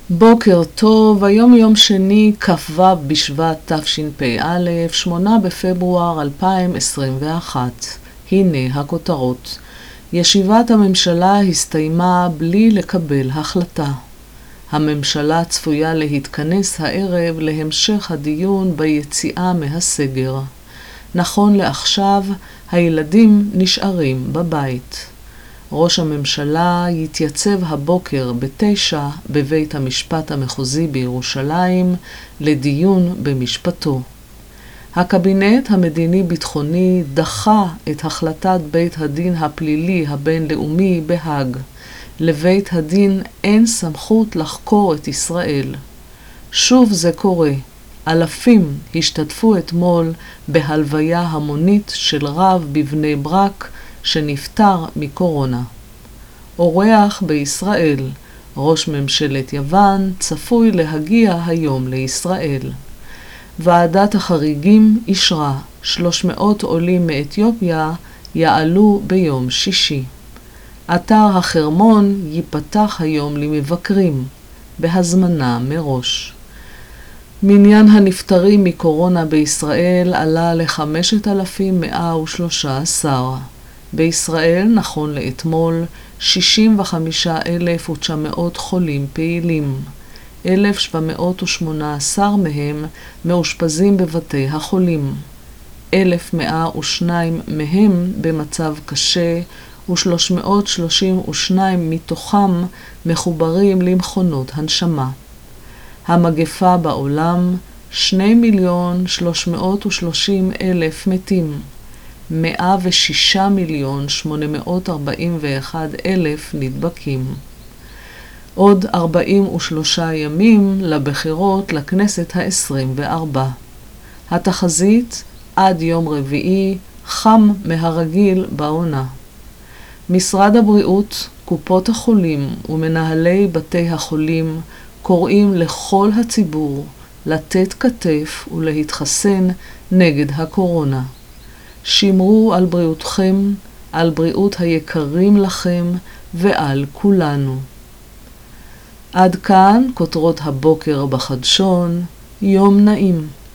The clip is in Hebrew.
בוקר טוב, היום יום שני, כ"ו בשבט תשפ"א, 8 בפברואר 2021. הנה הכותרות. ישיבת הממשלה הסתיימה בלי לקבל החלטה. הממשלה צפויה להתכנס הערב להמשך הדיון ביציאה מהסגר. נכון לעכשיו, הילדים נשארים בבית. ראש הממשלה יתייצב הבוקר ב-9 בבית המשפט המחוזי בירושלים לדיון במשפטו. הקבינט המדיני-ביטחוני דחה את החלטת בית הדין הפלילי הבינלאומי בהאג. לבית הדין אין סמכות לחקור את ישראל. שוב זה קורה. אלפים השתתפו אתמול בהלוויה המונית של רב בבני ברק שנפטר מקורונה. אורח בישראל, ראש ממשלת יוון, צפוי להגיע היום לישראל. ועדת החריגים אישרה 300 עולים מאתיופיה יעלו ביום שישי. אתר החרמון ייפתח היום למבקרים, בהזמנה מראש. מניין הנפטרים מקורונה בישראל עלה ל-5,113. בישראל, נכון לאתמול, 65,900 חולים פעילים. 1,718 מהם מאושפזים בבתי החולים. 1,102 מהם במצב קשה, ו-332 מתוכם מחוברים למכונות הנשמה. המגפה בעולם, 2,330,000 מתים. 106,841,000 נדבקים. עוד 43 ימים לבחירות לכנסת ה-24. התחזית עד יום רביעי חם מהרגיל בעונה. משרד הבריאות, קופות החולים ומנהלי בתי החולים קוראים לכל הציבור לתת כתף ולהתחסן נגד הקורונה. שמרו על בריאותכם, על בריאות היקרים לכם ועל כולנו. עד כאן כותרות הבוקר בחדשון, יום נעים.